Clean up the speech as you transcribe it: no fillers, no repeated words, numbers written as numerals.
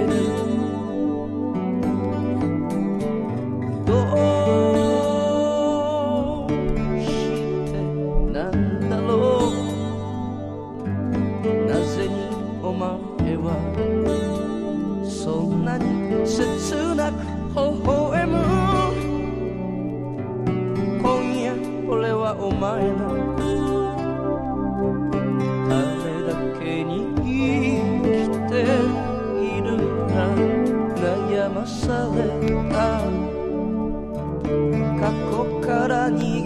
る。どうしてなんだろう、なぜにお前はそんなに切なく微笑む。今夜俺はお前の誰だけに生きているか悩まされた。過去から逃げ